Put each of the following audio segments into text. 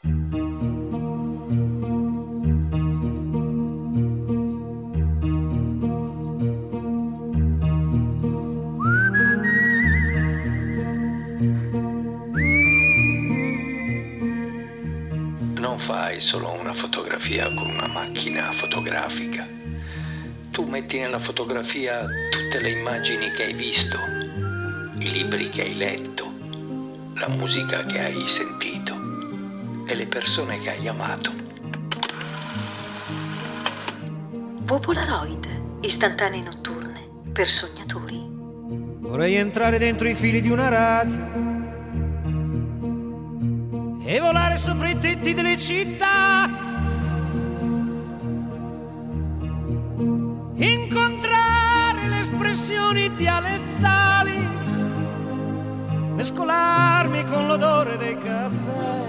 Non fai solo una fotografia con una macchina fotografica. Tu metti nella fotografia tutte le immagini che hai visto, i libri che hai letto, la musica che hai sentito e le persone che hai amato. Polaroid, istantanee notturne per sognatori. Vorrei entrare dentro i fili di una radio e volare sopra i tetti delle città, incontrare le espressioni dialettali, mescolarmi con l'odore dei caffè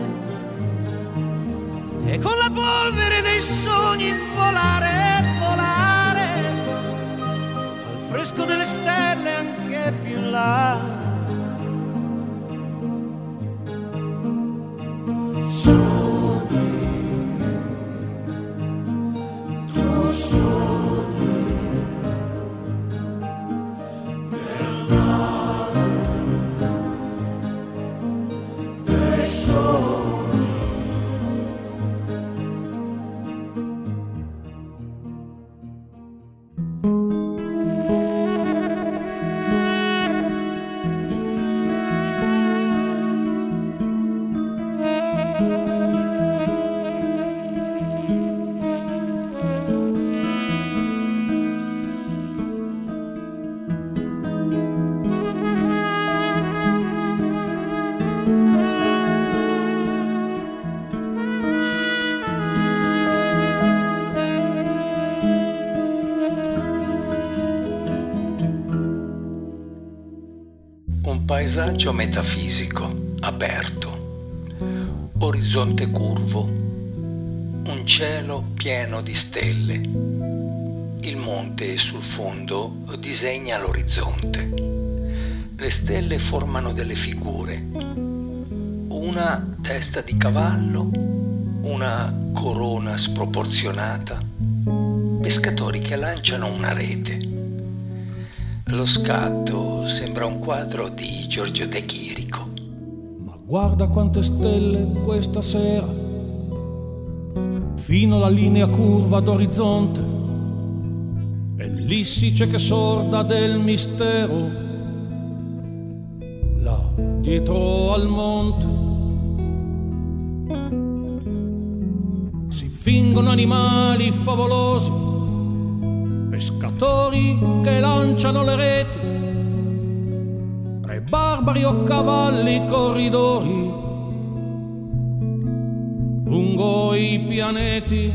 e con la polvere dei sogni volare, volare al fresco delle stelle anche più in là. Paesaggio metafisico, aperto, orizzonte curvo, un cielo pieno di stelle. Il monte sul fondo disegna l'orizzonte. Le stelle formano delle figure, una testa di cavallo, una corona sproporzionata, pescatori che lanciano una rete. Lo scatto sembra un quadro di Giorgio De Chirico. Ma guarda quante stelle questa sera, fino alla linea curva d'orizzonte, e l'Issice che sorda del mistero, là dietro al monte. Si fingono animali favolosi, pescatori che lanciano le reti, re barbari o cavalli corridori lungo i pianeti,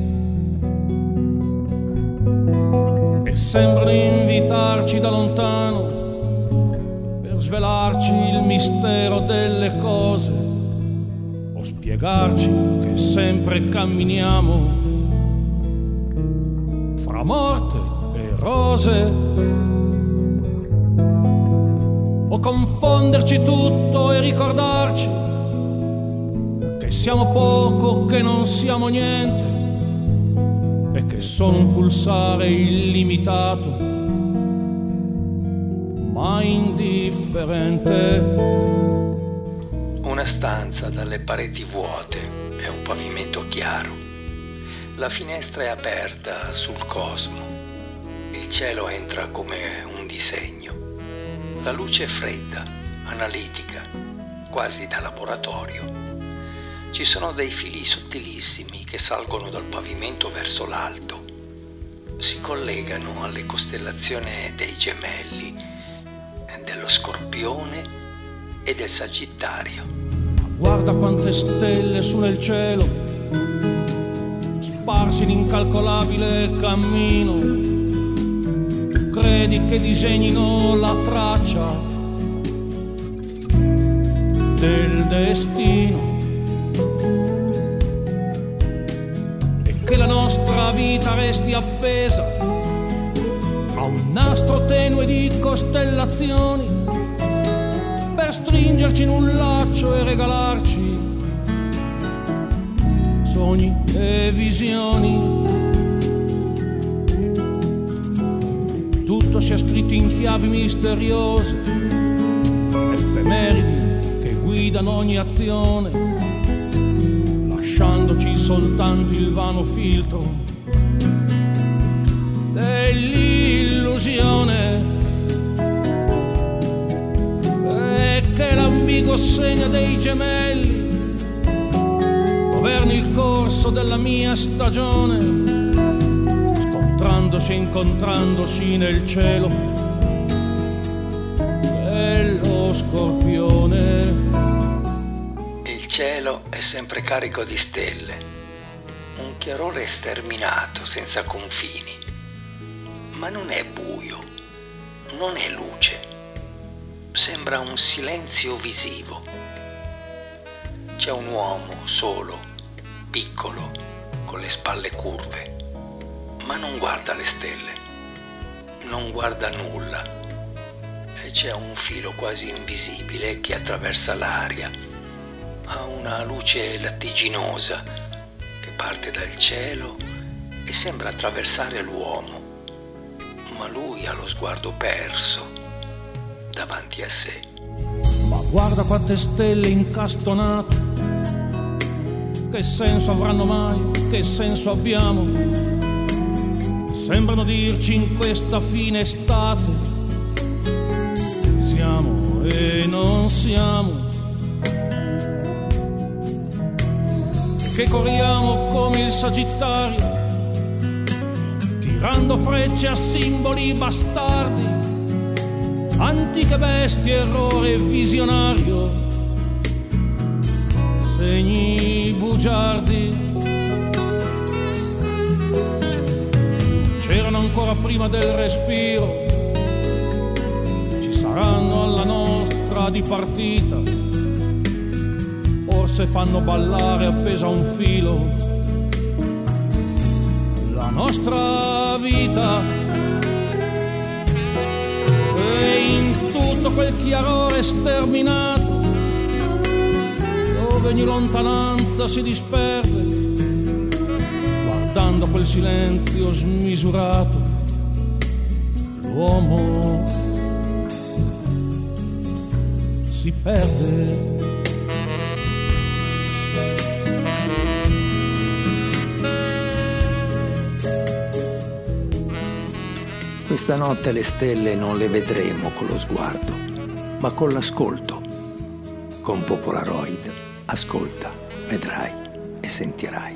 e sembrano invitarci da lontano per svelarci il mistero delle cose o spiegarci che sempre camminiamo fra morte e rose, o confonderci tutto e ricordarci che siamo poco, che non siamo niente e che sono un pulsare illimitato ma indifferente. Una stanza dalle pareti vuote e un pavimento chiaro. La finestra è aperta sul cosmo. Il cielo entra come un disegno. La luce è fredda, analitica, quasi da laboratorio. Ci sono dei fili sottilissimi che salgono dal pavimento verso l'alto. Si collegano alle costellazioni dei Gemelli, dello Scorpione e del Sagittario. Guarda quante stelle su nel cielo, sparsi in incalcolabile cammino. Tu credi che disegnino la traccia del destino e che la nostra vita resti appesa a un nastro tenue di costellazioni per stringerci in un laccio e regalarci sogni e visioni. Tutto sia scritto in chiavi misteriose, effemeridi che guidano ogni azione, lasciandoci soltanto il vano filtro dell'illusione, e che l'ambiguo segno dei gemelli governi il corso della mia stagione, scontrandosi e incontrandosi nel cielo dello Scorpione. Il cielo è sempre carico di stelle, un chiarore sterminato senza confini, ma non è buio, non è luce, sembra un silenzio visivo. C'è un uomo solo, piccolo, con le spalle curve, ma non guarda le stelle, non guarda nulla, e c'è un filo quasi invisibile che attraversa l'aria, ha una luce lattiginosa che parte dal cielo e sembra attraversare l'uomo, ma lui ha lo sguardo perso davanti a sé. Ma guarda quante stelle incastonate, che senso avranno mai, che senso abbiamo? Sembrano dirci in questa fine estate, siamo e non siamo, e che corriamo come il Sagittario, tirando frecce a simboli bastardi, antiche bestie, errore visionario, segni bugiardi. C'erano ancora prima del respiro, ci saranno alla nostra dipartita, forse fanno ballare appesa a un filo la nostra vita, e in tutto quel chiarore sterminato, dove ogni lontananza si disperde, guardando quel silenzio smisurato, l'uomo si perde. Questa notte le stelle non le vedremo con lo sguardo, ma con l'ascolto. Con Popolaroid, ascolta, vedrai e sentirai.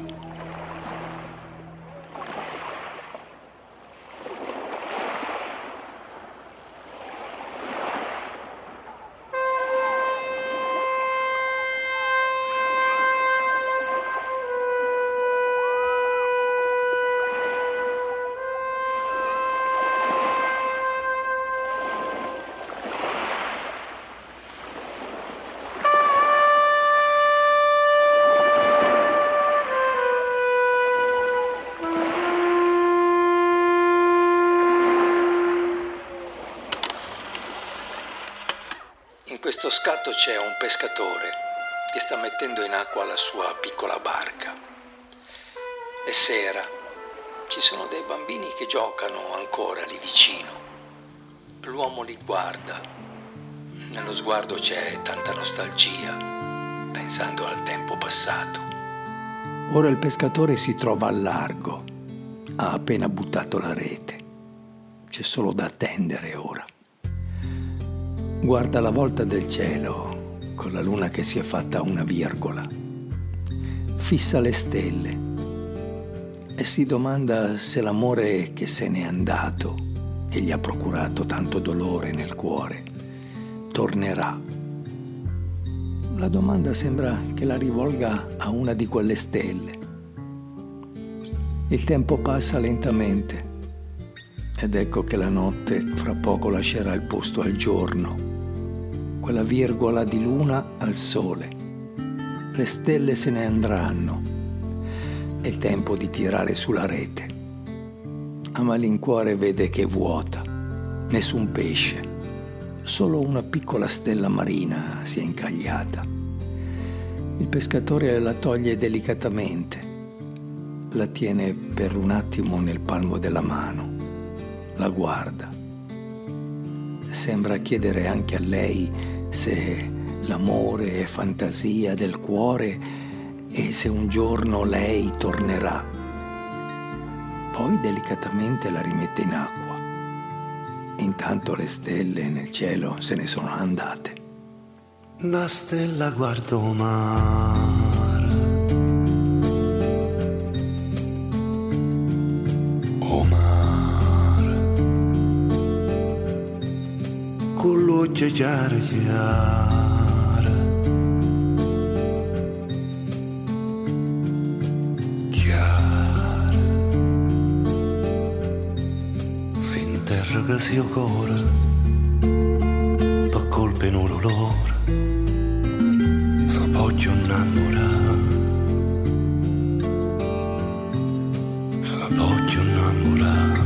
In questo scatto c'è un pescatore che sta mettendo in acqua la sua piccola barca. È sera, ci sono dei bambini che giocano ancora lì vicino. L'uomo li guarda, nello sguardo c'è tanta nostalgia, pensando al tempo passato. Ora il pescatore si trova al largo, ha appena buttato la rete, c'è solo da attendere ora. Guarda la volta del cielo, con la luna che si è fatta una virgola. Fissa le stelle e si domanda se l'amore che se n'è andato, che gli ha procurato tanto dolore nel cuore, tornerà. La domanda sembra che la rivolga a una di quelle stelle. Il tempo passa lentamente ed ecco che la notte fra poco lascerà il posto al giorno. Quella virgola di luna al sole. Le stelle se ne andranno. È il tempo di tirare sulla rete. A malincuore vede che è vuota, nessun pesce, solo una piccola stella marina si è incagliata. Il pescatore la toglie delicatamente, La tiene per un attimo nel palmo della mano, la guarda. Sembra chiedere anche a lei se l'amore è fantasia del cuore e se un giorno lei tornerà. Poi delicatamente la rimette in acqua. Intanto le stelle nel cielo se ne sono andate. Una stella guardo mare, o mare, con l'occhio chiaro chiaro, chiaro, si interroga sia cuore, per colpe in orolore. Voglio innamorare, se voglio innamorare.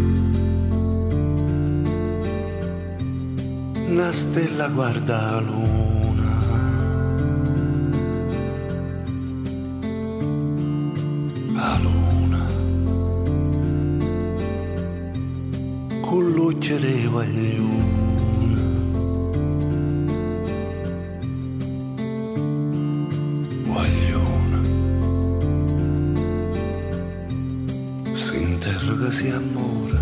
Una stella guarda la luna, la luna, con l'occhio dei guaglioni. Si amore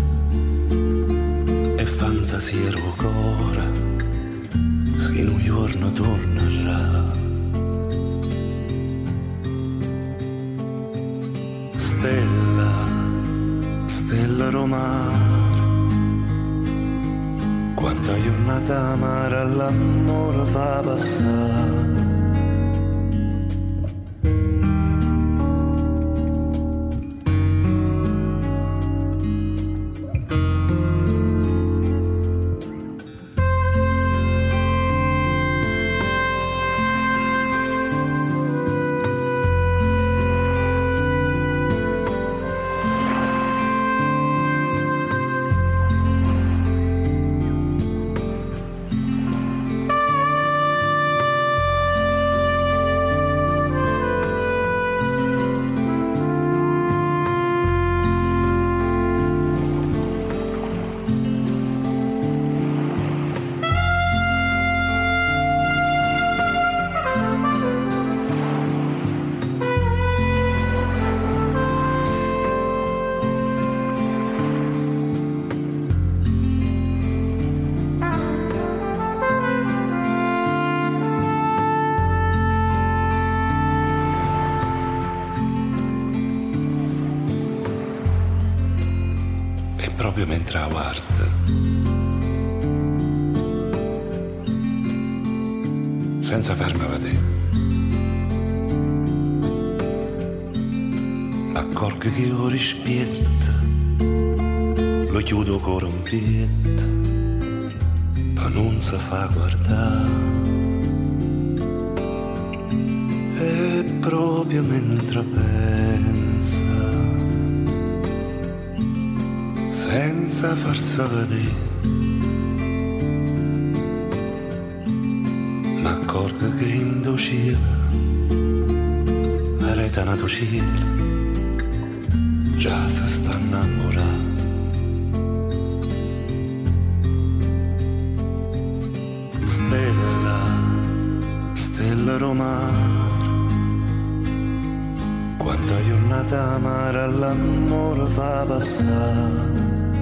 e fantasia il cuore, se un giorno tornerà. Stella, stella romana, quanta giornata amara l'amore fa passare. Proprio mentre la guarda, senza farmi vedere, m'accorgo che io rispetto, lo chiudo ancora un pietto, ma non si fa guardare. E proprio mentre pensa, senza farsi vedere, m'accorgo che in do cielo, la rete nato cielo, già si sta innamorando. Stella, stella romana, quanta giornata amara l'amore fa passare.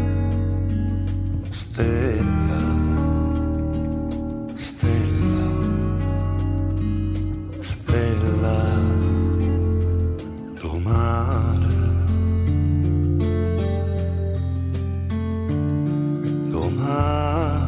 Stella, stella, stella, tu mare, tu mare.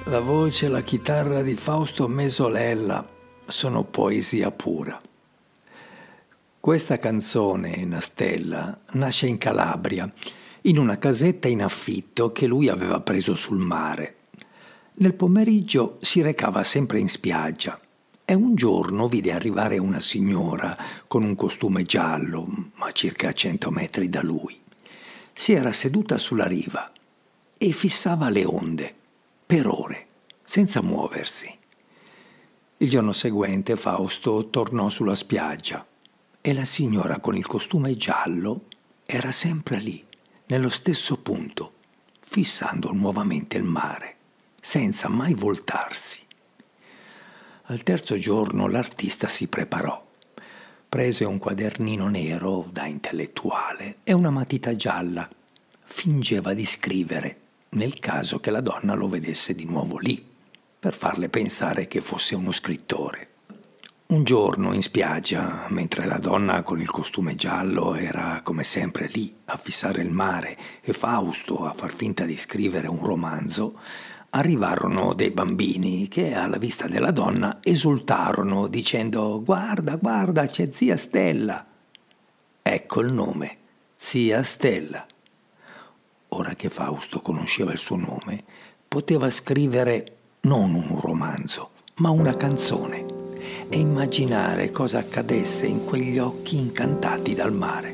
La voce e la chitarra di Fausto Mesolella sono poesia pura. Questa canzone, Una stella, nasce in Calabria, in una casetta in affitto che lui aveva preso sul mare. Nel pomeriggio si recava sempre in spiaggia e un giorno vide arrivare una signora con un costume giallo, a circa 100 metri da lui. Si era seduta sulla riva e fissava le onde per ore, senza muoversi. Il giorno seguente Fausto tornò sulla spiaggia e la signora con il costume giallo era sempre lì, nello stesso punto, fissando nuovamente il mare, senza mai voltarsi. Al terzo giorno l'artista si preparò. Prese un quadernino nero da intellettuale e una matita gialla. Fingeva di scrivere, nel caso che la donna lo vedesse di nuovo lì, per farle pensare che fosse uno scrittore. Un giorno in spiaggia, mentre la donna con il costume giallo era come sempre lì a fissare il mare e Fausto a far finta di scrivere un romanzo, arrivarono dei bambini che alla vista della donna esultarono dicendo «Guarda, guarda, c'è zia Stella!» Ecco il nome, zia Stella. Ora che Fausto conosceva il suo nome, poteva scrivere non un romanzo, ma una canzone e immaginare cosa accadesse in quegli occhi incantati dal mare.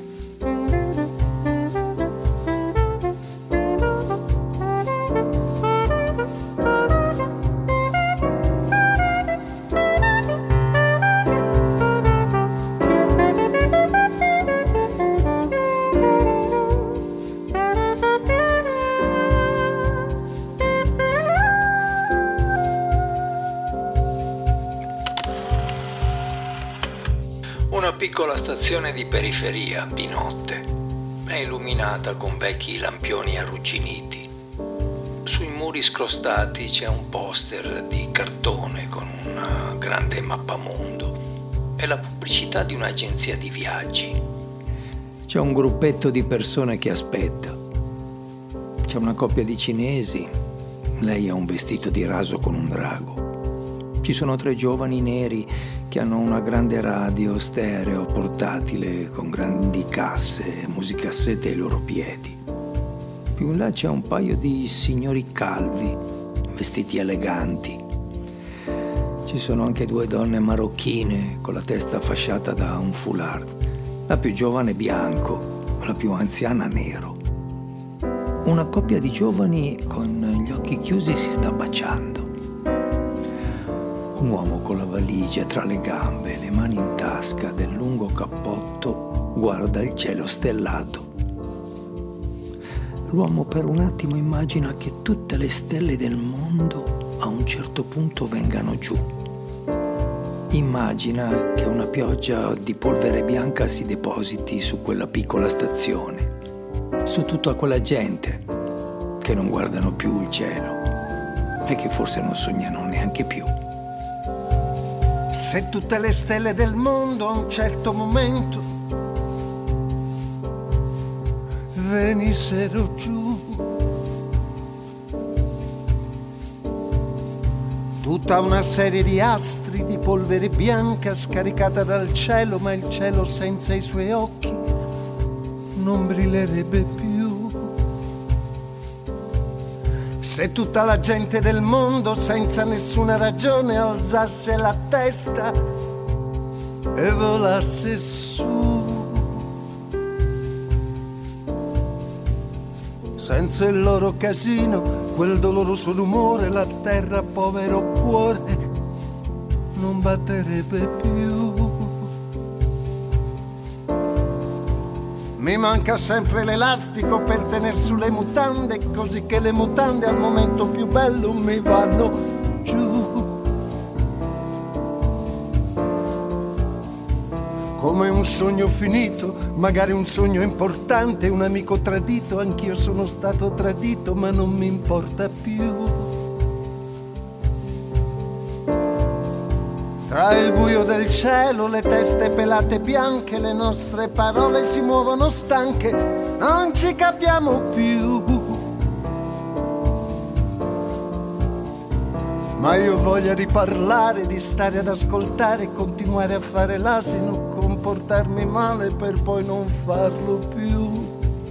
Una piccola stazione di periferia, di notte, è illuminata con vecchi lampioni arrugginiti. Sui muri scrostati c'è un poster di cartone con un grande mappamondo e la pubblicità di un'agenzia di viaggi. C'è un gruppetto di persone che aspetta. C'è una coppia di cinesi, lei ha un vestito di raso con un drago. Ci sono 3 giovani neri che hanno una grande radio stereo portatile con grandi casse e musicassette ai loro piedi. Più in là c'è un paio di signori calvi, vestiti eleganti. Ci sono anche 2 donne marocchine con la testa fasciata da un foulard. La più giovane bianco, la più anziana nero. Una coppia di giovani con gli occhi chiusi si sta baciando. Un uomo con la valigia tra le gambe e le mani in tasca del lungo cappotto guarda il cielo stellato. L'uomo per un attimo immagina che tutte le stelle del mondo a un certo punto vengano giù. Immagina che una pioggia di polvere bianca si depositi su quella piccola stazione, su tutta quella gente che non guardano più il cielo e che forse non sognano neanche più. Se tutte le stelle del mondo a un certo momento venissero giù, tutta una serie di astri di polvere bianca scaricata dal cielo, ma il cielo senza i suoi occhi non brillerebbe più. Se tutta la gente del mondo senza nessuna ragione alzasse la testa e volasse su, senza il loro casino, quel doloroso rumore, la terra, povero cuore, non batterebbe più. Mi manca sempre l'elastico per tener su le mutande, così che le mutande al momento più bello mi vanno giù. Come un sogno finito, magari un sogno importante, un amico tradito, anch'io sono stato tradito, ma non mi importa più. Tra il buio del cielo, le teste pelate bianche, le nostre parole si muovono stanche, non ci capiamo più. Ma io ho voglia di parlare, di stare ad ascoltare, continuare a fare l'asino, comportarmi male per poi non farlo più.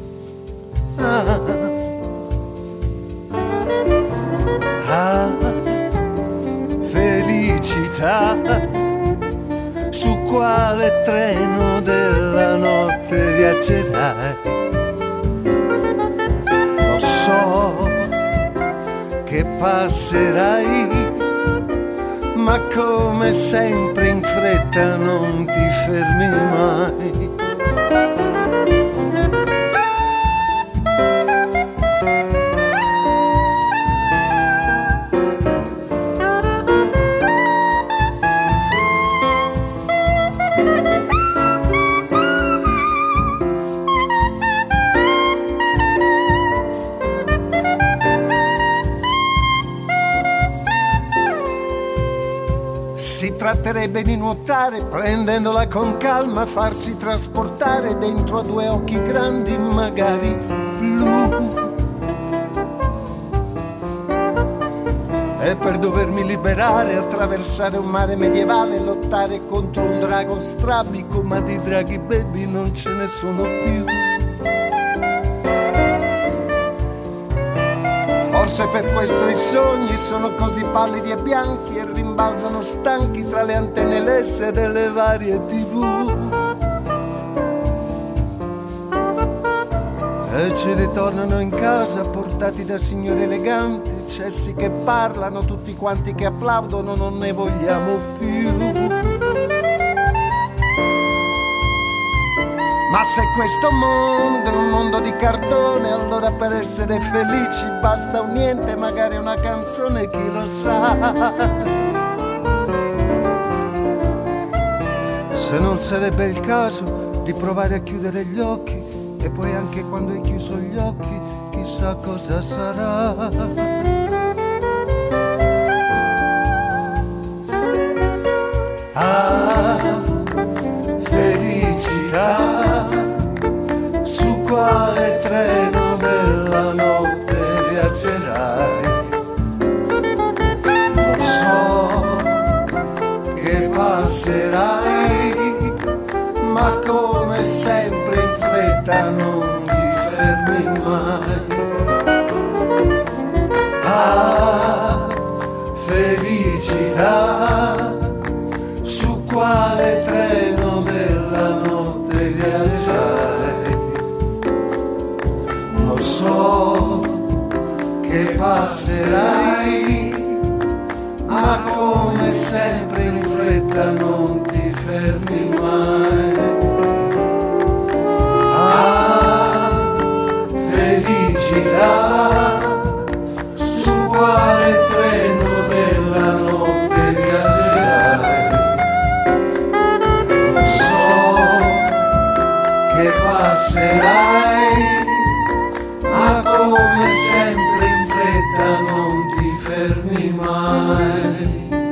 Felicità, su quale treno della notte viaggerai? Lo so che passerai, ma come sempre in fretta non ti fermi mai. Si tratterebbe di nuotare, prendendola con calma, farsi trasportare dentro a due occhi grandi, magari blu. E per dovermi liberare, attraversare un mare medievale, lottare contro un drago strabico, ma di draghi baby non ce ne sono più. Forse per questo i sogni sono così pallidi e bianchi e rimbalzano stanchi tra le antenne lesse delle varie TV. E ci ritornano in casa portati da signori eleganti, cessi che parlano, tutti quanti che applaudono, non ne vogliamo più. Ma se questo mondo è un mondo di cartone, allora per essere felici basta un niente, magari una canzone, chi lo sa. Se non sarebbe il caso di provare a chiudere gli occhi, e poi anche quando hai chiuso gli occhi, chissà cosa sarà. Felicità, su quale treno della notte viaggerai? Lo so che passerai, ma come sempre in fretta non ti fermi mai. Felicità, su quale treno della notte viaggerai? Lo so che passerai, ma come sempre in fretta non ti fermi mai. Felicità, su quale treno della notte viaggerai? Lo so che passerai, ma come sempre in fretta non ti fermi mai.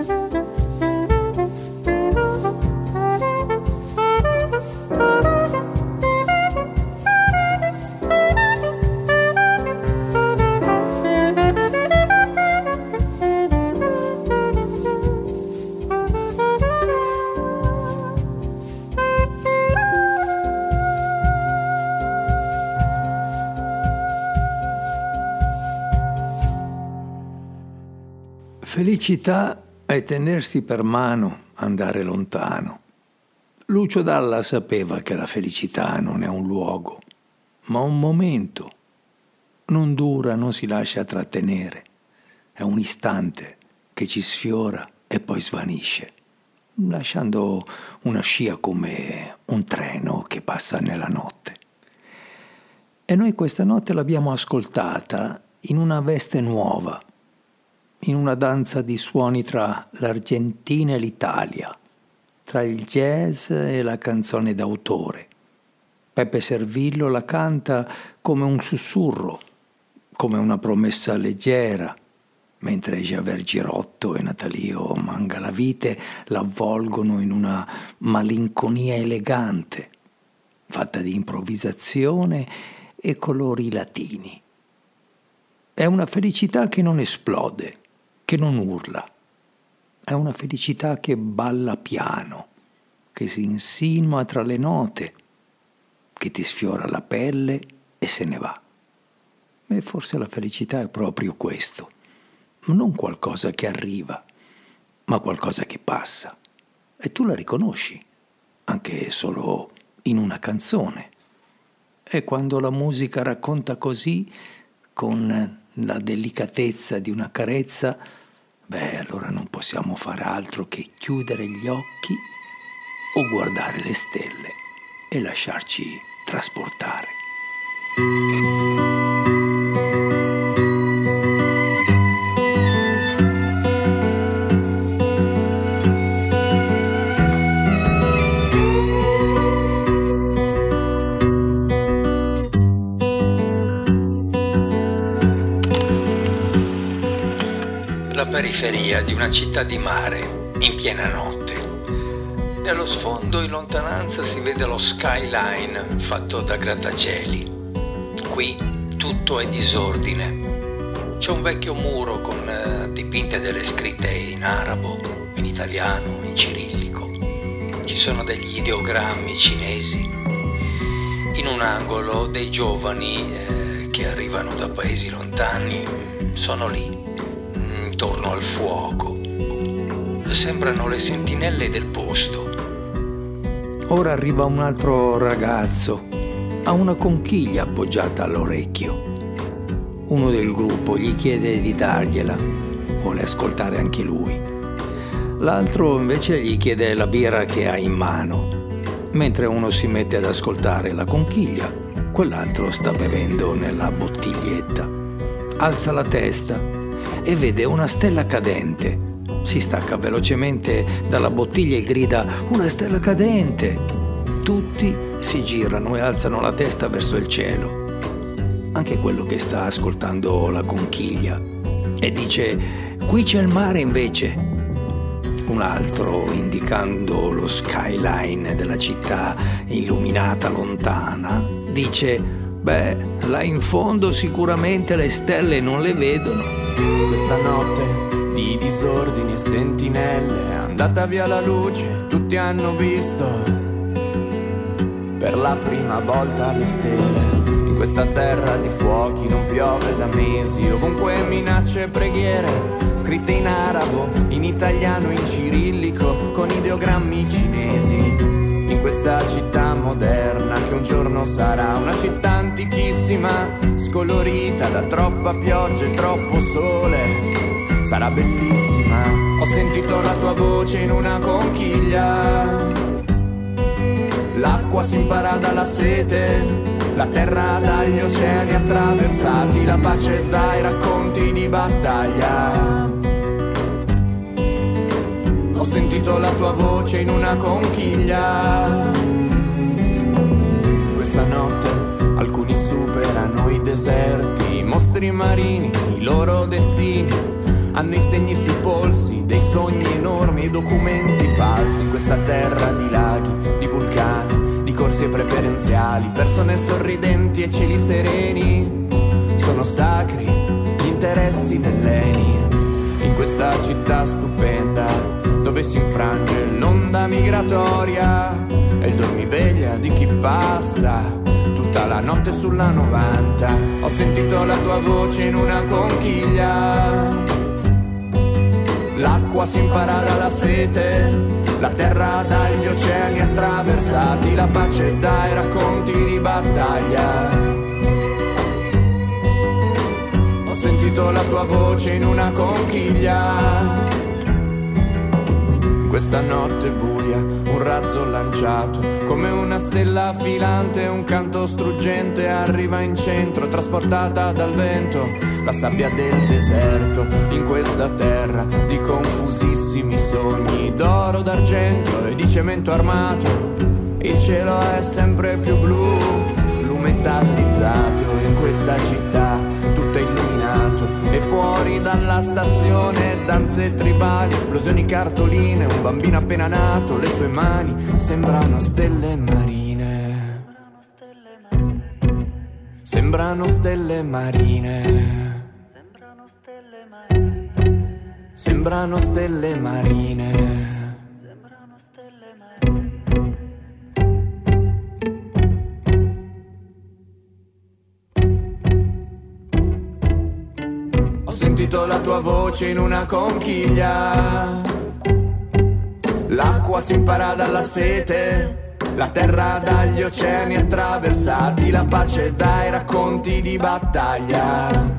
Felicità è tenersi per mano, andare lontano. Lucio Dalla sapeva che la felicità non è un luogo, ma un momento. Non dura, non si lascia trattenere. È un istante che ci sfiora e poi svanisce, lasciando una scia come un treno che passa nella notte. E noi questa notte l'abbiamo ascoltata in una veste nuova, in una danza di suoni tra l'Argentina e l'Italia, tra il jazz e la canzone d'autore. Peppe Servillo la canta come un sussurro, come una promessa leggera, mentre Javer Girotto e Natalio Mangalavite la avvolgono in una malinconia elegante, fatta di improvvisazione e colori latini. È una felicità che non esplode, che non urla. È una felicità che balla piano, che si insinua tra le note, che ti sfiora la pelle e se ne va. E forse la felicità è proprio questo, non qualcosa che arriva, ma qualcosa che passa. E tu la riconosci, anche solo in una canzone. E quando la musica racconta così, con la delicatezza di una carezza, allora non possiamo fare altro che chiudere gli occhi o guardare le stelle e lasciarci trasportare. La periferia di una città di mare in piena notte. Nello sfondo in lontananza si vede lo skyline fatto da grattacieli. Qui tutto è disordine. C'è un vecchio muro con dipinte delle scritte in arabo, in italiano, in cirillico. Ci sono degli ideogrammi cinesi. In un angolo dei giovani che arrivano da paesi lontani sono lì, intorno al fuoco. Sembrano le sentinelle del posto. Ora arriva un altro ragazzo, ha una conchiglia appoggiata all'orecchio. Uno del gruppo gli chiede di dargliela, vuole ascoltare anche lui. L'altro invece gli chiede la birra che ha in mano. Mentre uno si mette ad ascoltare la conchiglia, quell'altro sta bevendo nella bottiglietta. Alza la testa e vede una stella cadente. Si stacca velocemente dalla bottiglia e grida: "Una stella cadente!" Tutti si girano e alzano la testa verso il cielo. Anche quello che sta ascoltando la conchiglia. E dice: "Qui c'è il mare invece." Un altro, indicando lo skyline della città illuminata lontana, dice: "Là in fondo sicuramente le stelle non le vedono." Questa notte di disordini e sentinelle è andata via la luce, tutti hanno visto per la prima volta le stelle. In questa terra di fuochi non piove da mesi, ovunque minacce e preghiere scritte in arabo, in italiano, in cirillico, con ideogrammi cinesi. In questa città moderna che un giorno sarà una città antichissima, scolorita da troppa pioggia e troppo sole, sarà bellissima. Ho sentito la tua voce in una conchiglia, l'acqua si impara dalla sete, la terra dagli oceani attraversati, la pace dai racconti di battaglia. Ho sentito la tua voce in una conchiglia. Questa notte alcuni superano i deserti, i mostri marini, i loro destini. Hanno i segni sui polsi dei sogni enormi e documenti falsi. In questa terra di laghi, di vulcani, di corsie preferenziali, persone sorridenti e cieli sereni. Sono sacri gli interessi dell'ENI. In questa città stupenda dove si infrange l'onda migratoria e il dormiveglia di chi passa tutta la notte sulla 90. Ho sentito la tua voce in una conchiglia, l'acqua si impara dalla sete, la terra dagli oceani attraversati, la pace dai racconti di battaglia. Ho sentito la tua voce in una conchiglia. Questa notte buia, un razzo lanciato come una stella filante, un canto struggente arriva in centro, trasportata dal vento, la sabbia del deserto. In questa terra di confusissimi sogni, d'oro, d'argento e di cemento armato, il cielo è sempre più blu, blu metallizzato. In questa città tutto è illuminato e fuori dalla stazione danze tribali, esplosioni, cartoline, un bambino appena nato, le sue mani sembrano stelle marine, sembrano stelle marine. sembrano stelle marine. Ho sentito la tua voce in una conchiglia, l'acqua si impara dalla sete, la terra dagli oceani attraversati, la pace dai racconti di battaglia.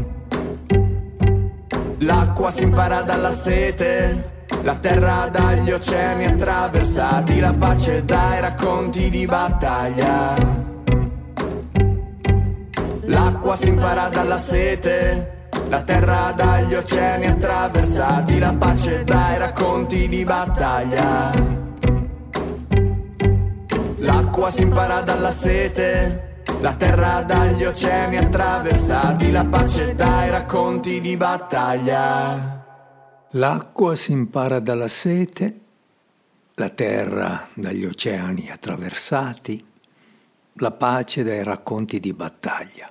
L'acqua si impara dalla sete, la terra dagli oceani attraversati, la pace dai racconti di battaglia. L'acqua si impara dalla sete, la terra dagli oceani attraversati, la pace dai racconti di battaglia. L'acqua si impara dalla sete, la terra dagli oceani attraversati, la pace dai racconti di battaglia. L'acqua si impara dalla sete, la terra dagli oceani attraversati, la pace dai racconti di battaglia.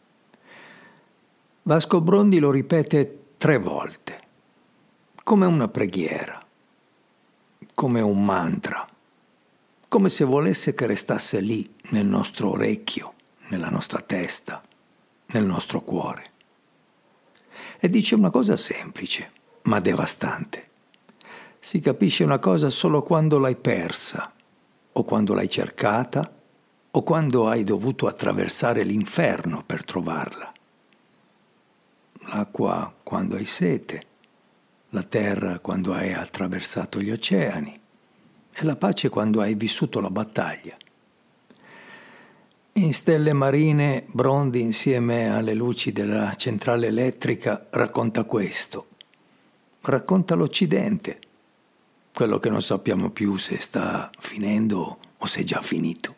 Vasco Brondi lo ripete 3 volte, come una preghiera, come un mantra, come se volesse che restasse lì nel nostro orecchio, nella nostra testa, nel nostro cuore. E dice una cosa semplice, ma devastante. Si capisce una cosa solo quando l'hai persa, o quando l'hai cercata, o quando hai dovuto attraversare l'inferno per trovarla. L'acqua quando hai sete, la terra quando hai attraversato gli oceani, e la pace quando hai vissuto la battaglia. In Stelle Marine, Brondi, insieme alle luci della centrale elettrica, racconta questo. Racconta l'Occidente, quello che non sappiamo più se sta finendo o se è già finito.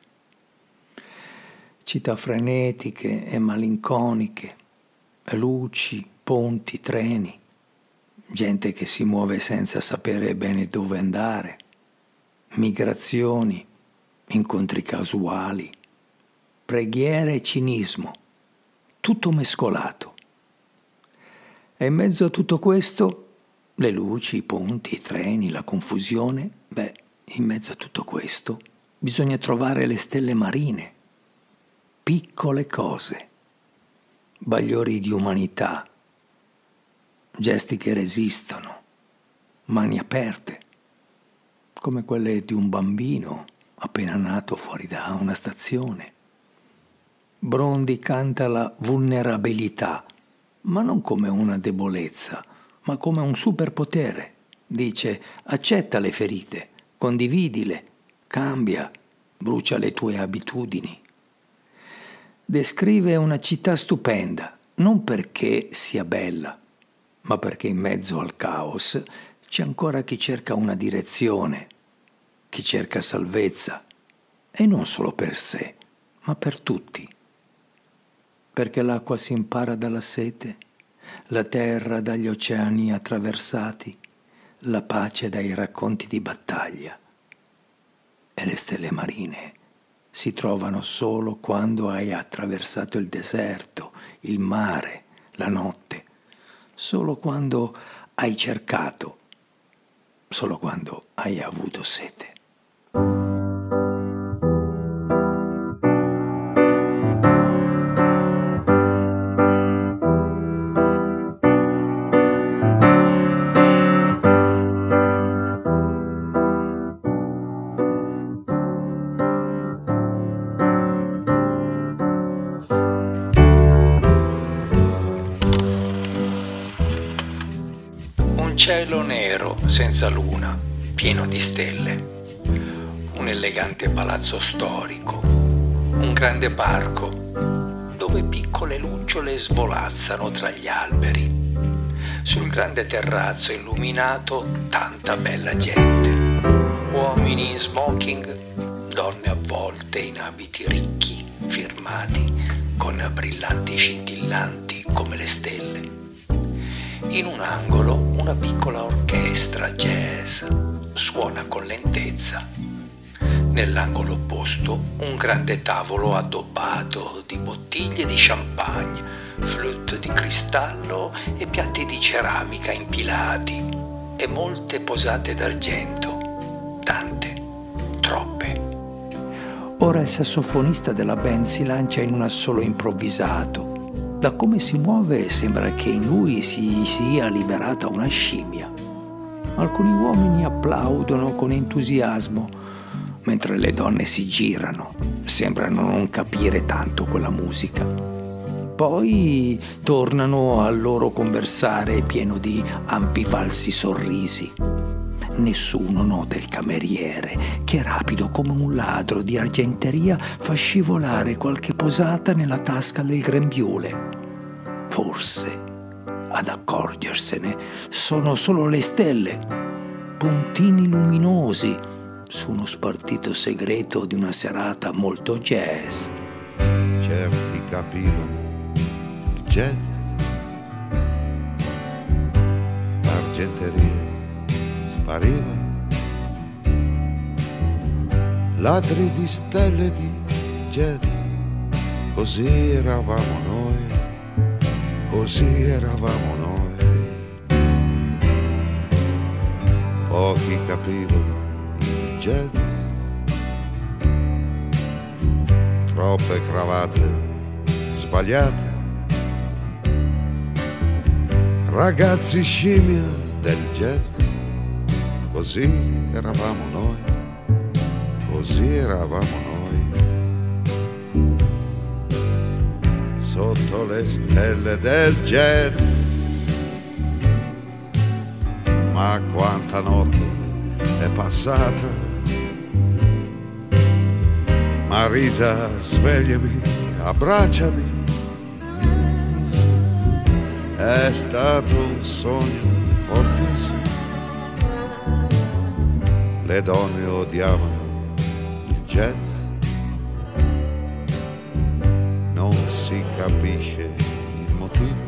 Città frenetiche e malinconiche, luci, ponti, treni, gente che si muove senza sapere bene dove andare, migrazioni, incontri casuali, preghiere e cinismo, tutto mescolato. E in mezzo a tutto questo, le luci, i ponti, i treni, la confusione, in mezzo a tutto questo bisogna trovare le stelle marine, piccole cose, bagliori di umanità, gesti che resistono, mani aperte, come quelle di un bambino appena nato fuori da una stazione. Brondi canta la vulnerabilità, ma non come una debolezza, ma come un superpotere. Dice: accetta le ferite, condividile, cambia, brucia le tue abitudini. Descrive una città stupenda, non perché sia bella, ma perché in mezzo al caos c'è ancora chi cerca una direzione, chi cerca salvezza, e non solo per sé, ma per tutti. Perché l'acqua si impara dalla sete, la terra dagli oceani attraversati, la pace dai racconti di battaglia. E le stelle marine si trovano solo quando hai attraversato il deserto, il mare, la notte, solo quando hai cercato, solo quando hai avuto sete. Cielo nero senza luna, pieno di stelle, un elegante palazzo storico, un grande parco dove piccole lucciole svolazzano tra gli alberi. Sul grande terrazzo illuminato tanta bella gente, uomini in smoking, donne avvolte in abiti ricchi, firmati con brillanti scintillanti come le stelle. In un angolo una piccola orchestra jazz suona con lentezza. Nell'angolo opposto un grande tavolo addobbato di bottiglie di champagne, flûte di cristallo e piatti di ceramica impilati e molte posate d'argento, tante, troppe. Ora il sassofonista della band si lancia in un assolo improvvisato. Da come si muove sembra che in lui si sia liberata una scimmia. Alcuni uomini applaudono con entusiasmo, mentre le donne si girano, sembrano non capire tanto quella musica. Poi tornano al loro conversare pieno di ampi falsi sorrisi. Nessuno nota il cameriere che, rapido come un ladro di argenteria, fa scivolare qualche posata nella tasca del grembiule. Forse, ad accorgersene, sono solo le stelle, puntini luminosi su uno spartito segreto di una serata molto jazz. Certi capivano il jazz, l'argenteria spariva, ladri di stelle di jazz, così eravamo noi, così eravamo noi. Pochi capivano il jazz, troppe cravatte sbagliate, ragazzi scimmia del jazz, così eravamo noi, così eravamo noi, sotto le stelle del jazz. Ma quanta notte è passata, Marisa, svegliami, abbracciami, è stato un sogno fortissimo. Le donne odiavano il jazz, non si capisce il motivo.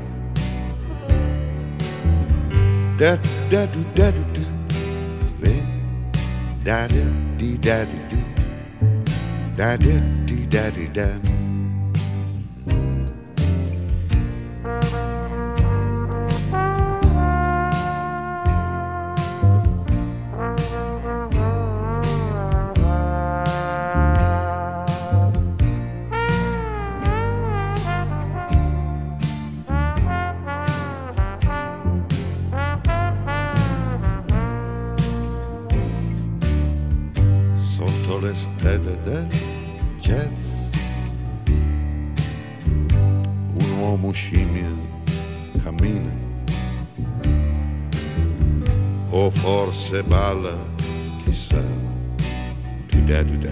Da da du da du du, da da di da du du, da da di da di da. Le stelle del jazz, un uomo scimmia cammina, o forse balla, chissà. Du-da-du-da,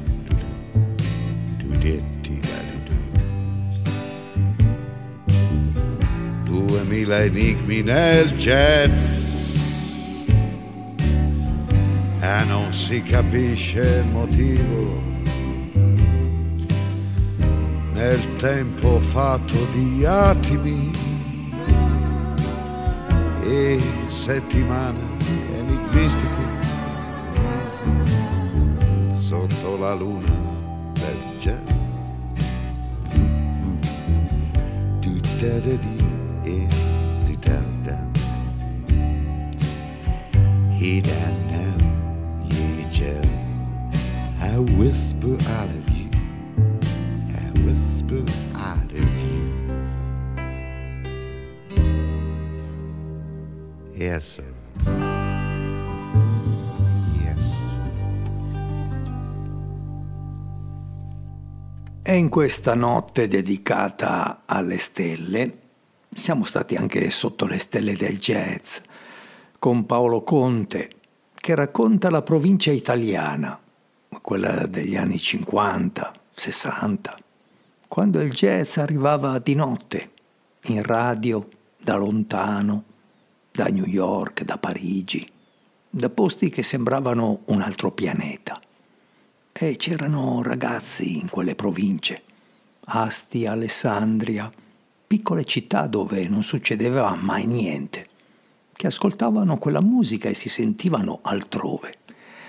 du-da-du-da-du-da. 2000 enigmi nel jazz, e non si capisce il motivo, nel tempo fatto di attimi e settimane enigmistiche, sotto la luna del jazz. Du-da-da-di e du-da-da. He-da-da. I whisper I love you, I whisper I love you. Yes, sir. Yes. E in questa notte dedicata alle stelle, siamo stati anche sotto le stelle del jazz, con Paolo Conte, che racconta la provincia italiana, quella degli anni 50, 60, quando il jazz arrivava di notte, in radio, da lontano, da New York, da Parigi, da posti che sembravano un altro pianeta. E c'erano ragazzi in quelle province, Asti, Alessandria, piccole città dove non succedeva mai niente, che ascoltavano quella musica e si sentivano altrove,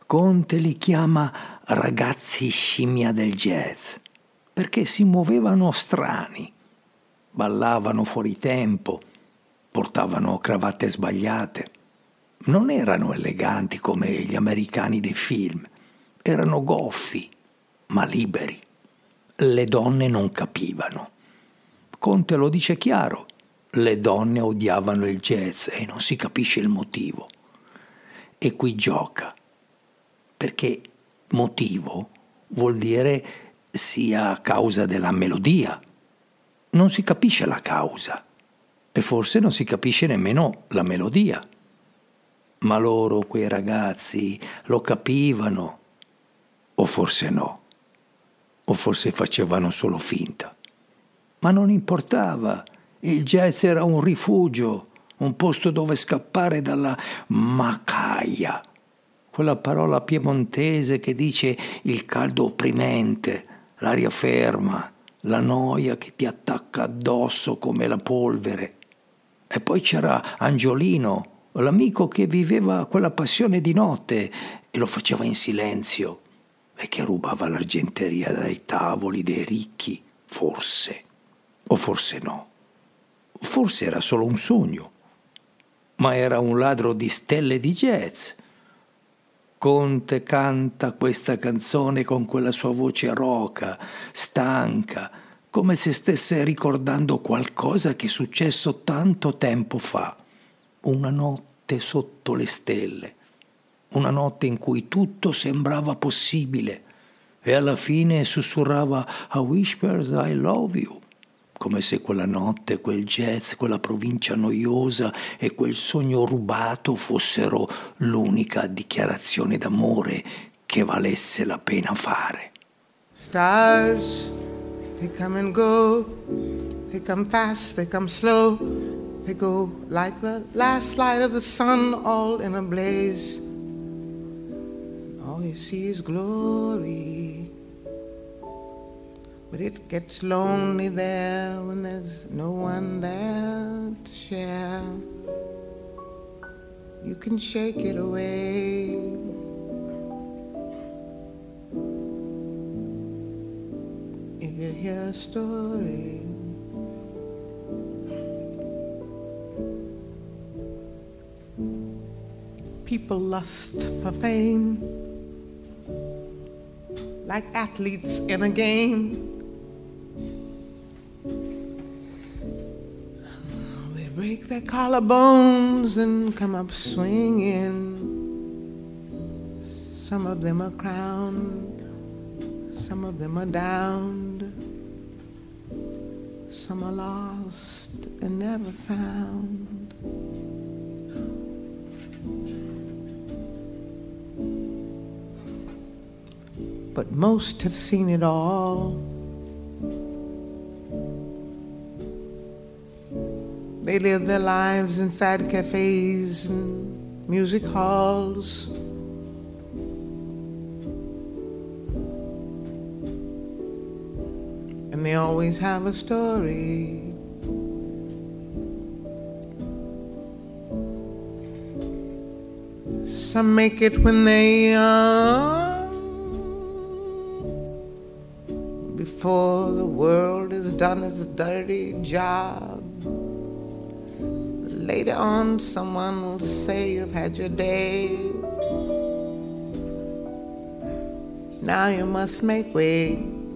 Conte li chiama ragazzi scimmia del jazz, perché si muovevano strani, ballavano fuori tempo, portavano cravatte sbagliate. Non erano eleganti come gli americani dei film, erano goffi, ma liberi. Le donne non capivano. Conte lo dice chiaro, le donne odiavano il jazz e non si capisce il motivo. E qui gioca, perché motivo vuol dire sia a causa della melodia. Non si capisce la causa e forse non si capisce nemmeno la melodia. Ma loro, quei ragazzi, lo capivano, o forse no, o forse facevano solo finta. Ma non importava, il jazz era un rifugio, un posto dove scappare dalla macaia, quella parola piemontese che dice il caldo opprimente, l'aria ferma, la noia che ti attacca addosso come la polvere. E poi c'era Angiolino, l'amico che viveva quella passione di notte e lo faceva in silenzio e che rubava l'argenteria dai tavoli dei ricchi, forse, o forse no. Forse era solo un sogno, ma era un ladro di stelle di jazz. Conte canta questa canzone con quella sua voce roca, stanca, come se stesse ricordando qualcosa che è successo tanto tempo fa. Una notte sotto le stelle, una notte in cui tutto sembrava possibile e alla fine sussurrava I whispers I love you, come se quella notte, quel jazz, quella provincia noiosa e quel sogno rubato fossero l'unica dichiarazione d'amore che valesse la pena fare. Stars, they come and go, they come fast, they come slow, they go like the last light of the sun, all in a blaze. All you see is glory, but it gets lonely there when there's no one there to share. You can shake it away. If you hear a story, people lust for fame like athletes in a game. They break their collarbones and come up swinging. Some of them are crowned, some of them are downed, some are lost and never found. But most have seen it all. They live their lives inside cafes and music halls. And they always have a story. Some make it when they are before the world has done its dirty job. Later on, someone will say you've had your day. Now you must make way.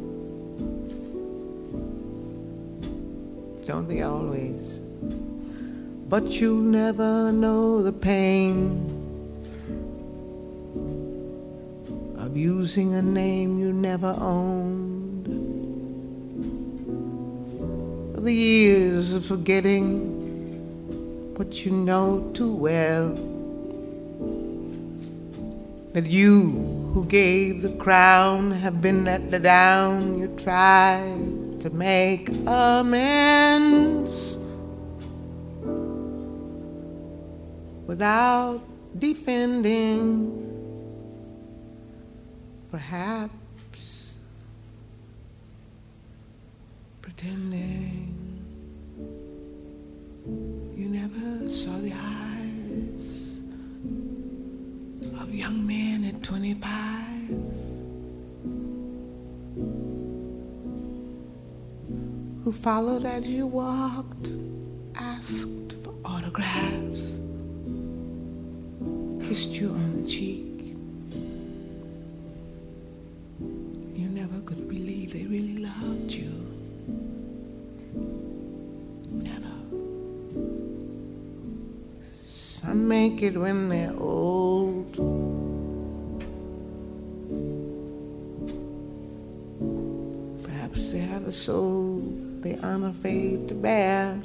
Don't they always? But you'll never know the pain of using a name you never owned. The years of forgetting what you know too well, that you who gave the crown have been let down. You tried to make amends without defending, perhaps pretending you never saw the eyes of young men at 25 who followed as you walked, asked for autographs, kissed you on the cheek. You never could believe they really loved you. Never. Some make it when they're old. Perhaps they have a soul they aren't afraid to bear.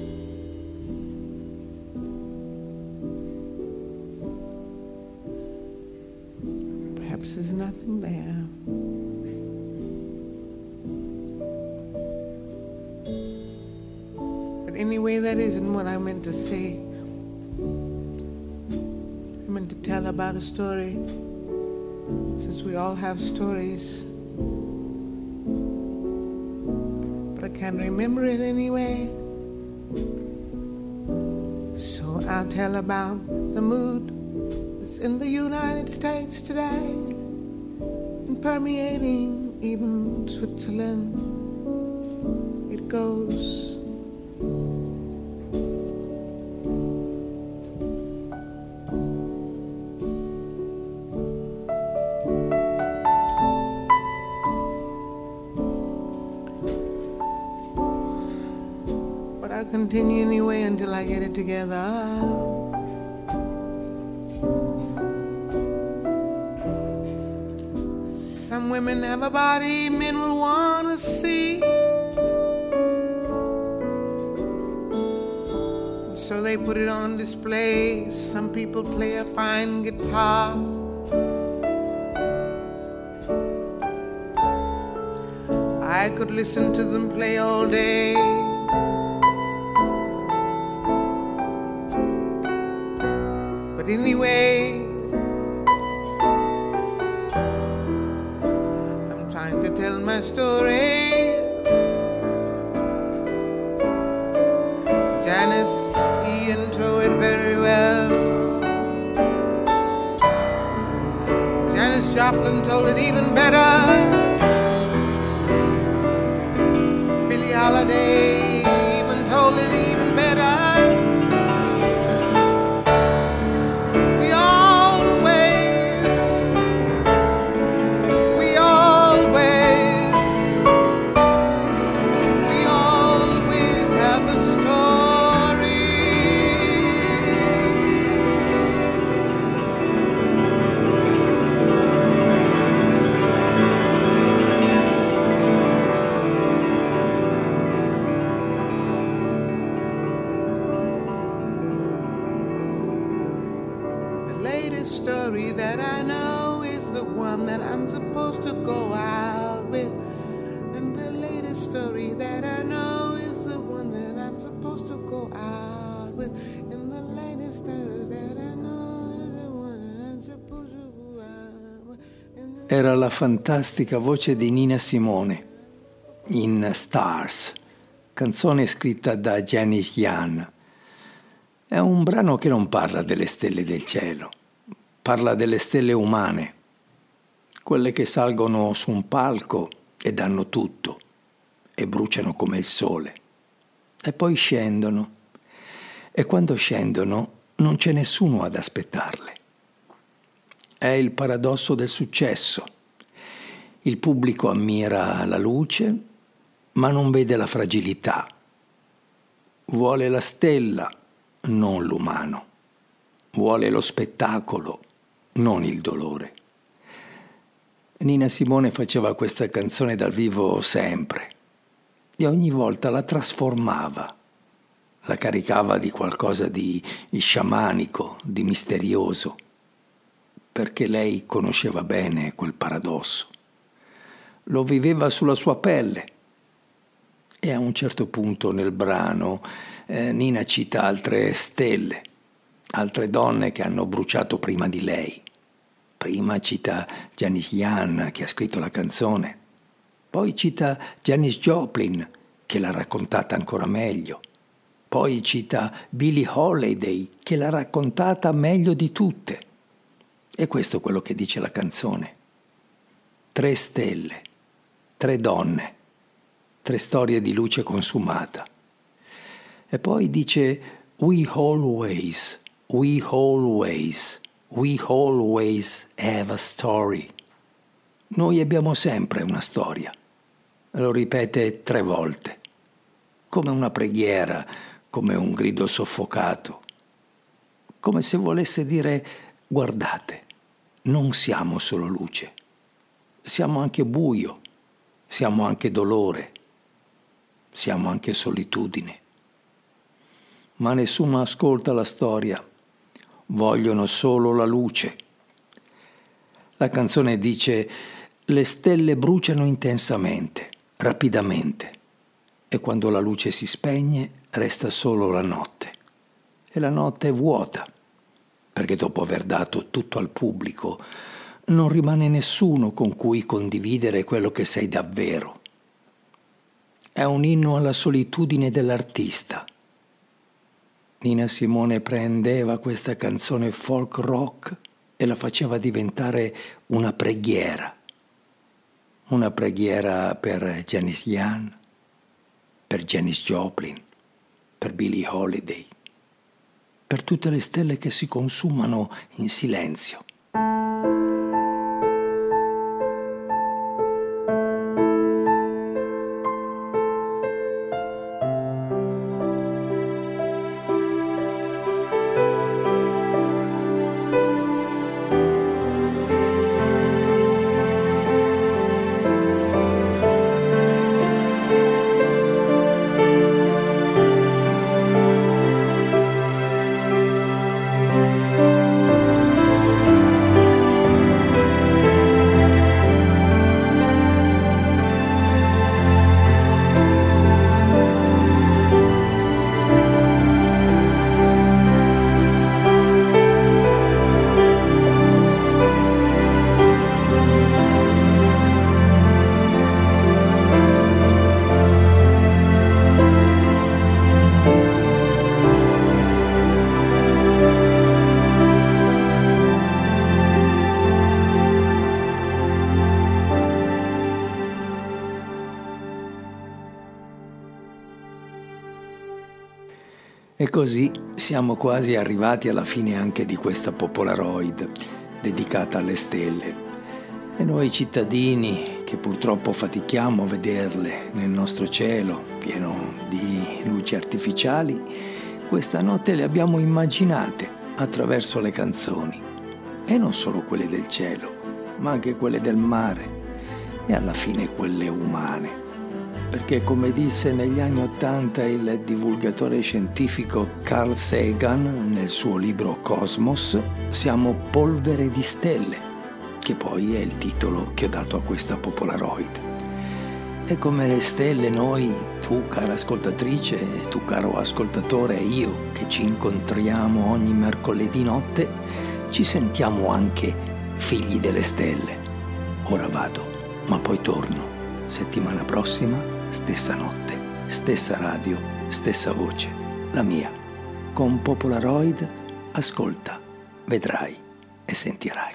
Perhaps there's nothing there. Anyway, that isn't what I meant to say. I meant to tell about a story, since we all have stories. But I can't remember it anyway. So I'll tell about the mood that's in the United States today, and permeating even Switzerland. It goes. Continue anyway until I get it together. Some women have a body men will want to see, so they put it on display. Some people play a fine guitar. I could listen to them play all day. But anyway, I'm trying to tell my story. Janis Ian told it very well. Janis Joplin told it even better. Billie Holiday even told it even better. Story that I know is the one that I'm supposed to go out with. And the latest story that I know is the one that I'm supposed to go out with. And the latest story that I know is the one that I'm supposed to go out with. Era la fantastica voce di Nina Simone in Stars, canzone scritta da Janis Ian. È un brano che non parla delle stelle del cielo. Parla delle stelle umane, quelle che salgono su un palco e danno tutto, e bruciano come il sole, e poi scendono, e quando scendono non c'è nessuno ad aspettarle. È il paradosso del successo. Il pubblico ammira la luce, ma non vede la fragilità. Vuole la stella, non l'umano. Vuole lo spettacolo, non il dolore. Nina Simone faceva questa canzone dal vivo sempre e ogni volta la trasformava, la caricava di qualcosa di sciamanico, di misterioso, perché lei conosceva bene quel paradosso. Lo viveva sulla sua pelle e a un certo punto nel brano Nina cita altre stelle, altre donne che hanno bruciato prima di lei. Prima cita Janis Ian, che ha scritto la canzone. Poi cita Janis Joplin, che l'ha raccontata ancora meglio. Poi cita Billie Holiday, che l'ha raccontata meglio di tutte. E questo è quello che dice la canzone. 3 stelle, 3 donne, 3 storie di luce consumata. E poi dice we always have a story. Noi abbiamo sempre una storia. Lo ripete 3 volte, come una preghiera, come un grido soffocato, come se volesse dire: guardate, non siamo solo luce, siamo anche buio, siamo anche dolore, siamo anche solitudine. Ma nessuno ascolta la storia, vogliono solo la luce. La canzone dice: le stelle bruciano intensamente, rapidamente, e quando la luce si spegne resta solo la notte. E la notte è vuota, perché dopo aver dato tutto al pubblico non rimane nessuno con cui condividere quello che sei davvero. È un inno alla solitudine dell'artista. Nina Simone prendeva questa canzone folk rock e la faceva diventare una preghiera per Janis Ian, per Janis Joplin, per Billie Holiday, per tutte le stelle che si consumano in silenzio. E così siamo quasi arrivati alla fine anche di questa Popolaroid dedicata alle stelle. E noi cittadini, che purtroppo fatichiamo a vederle nel nostro cielo pieno di luci artificiali, questa notte le abbiamo immaginate attraverso le canzoni. E non solo quelle del cielo, ma anche quelle del mare e alla fine quelle umane. Perché, come disse negli anni '80 il divulgatore scientifico Carl Sagan nel suo libro Cosmos, siamo polvere di stelle, che poi è il titolo che ho dato a questa Popolaroid. E come le stelle noi, tu cara ascoltatrice e tu caro ascoltatore e io, che ci incontriamo ogni mercoledì notte, ci sentiamo anche figli delle stelle. Ora vado, ma poi torno. Settimana prossima, stessa notte, stessa radio, stessa voce, la mia. Con Popolaroid, ascolta, vedrai e sentirai.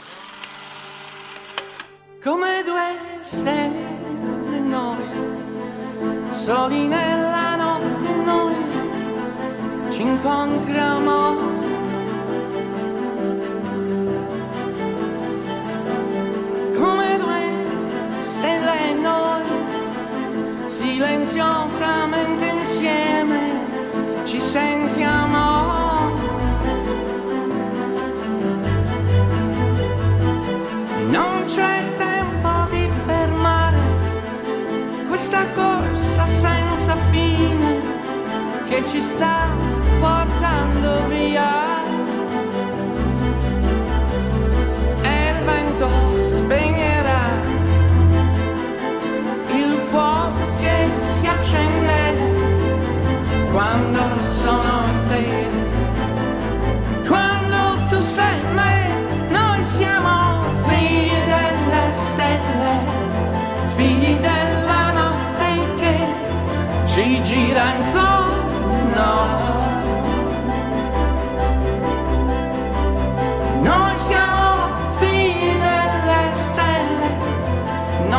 Come 2 stelle noi, soli nella notte noi, ci incontriamo. Come 2 stelle noi, silenziosamente insieme ci sentiamo. Non c'è tempo di fermare questa corsa senza fine che ci sta portando via. E il vento spegnerà il fuoco che si accende quando sono te, quando tu sei me. Noi siamo figli delle stelle, figli della notte che ci gira intorno. Noi siamo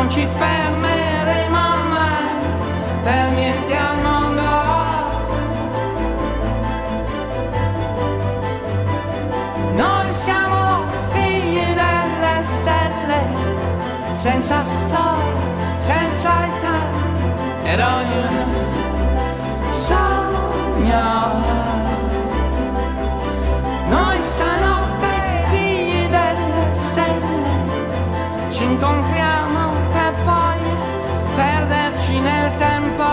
non ci fermeremo mai per niente al mondo. Noi siamo figli delle stelle, senza storia, senza età, ed ognuno sogna. Noi stanotte figli delle stelle ci incontriamo per poi perderci nel tempo,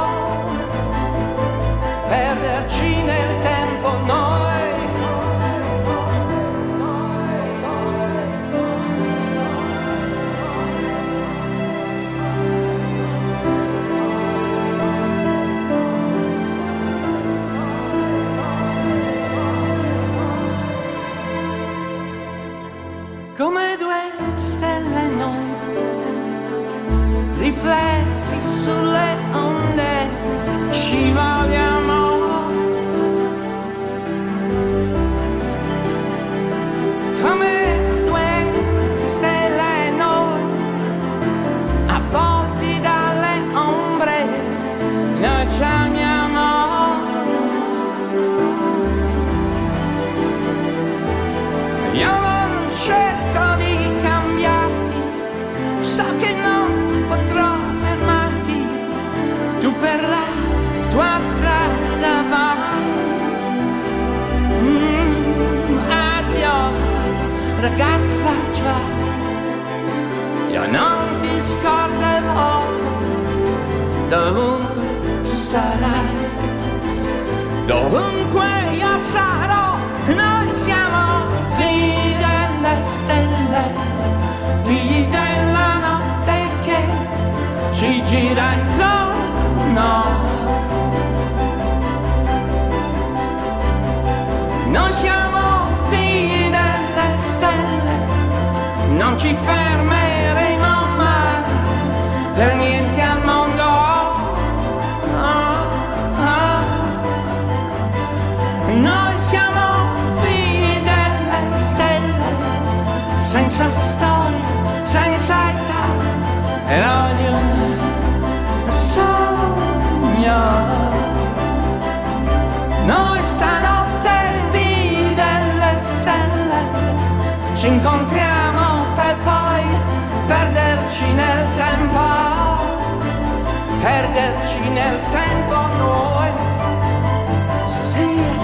perderci nel tempo noi. Come due stelle noi, riflessi sulle onde, scivoliamo. Come due stelle noi, avvolti dalle ombre, noi ci amiamo. Io non cerco di cambiarti, so che non potrò fermarti, tu per la tua strada vai. Addio ragazza già, io non ti scorderò, dovunque tu sarai, dovunque io sarò. Noi siamo figli delle stelle, figli della notte che ci gira intorno. Noi siamo figli delle stelle, non ci fermeremo mai per niente al mondo. Noi siamo figli delle stelle, senza storia, senza età, e ognuno sogna. Noi stanotte figli delle stelle ci incontriamo per poi perderci nel tempo, perderci nel tempo noi. Sì.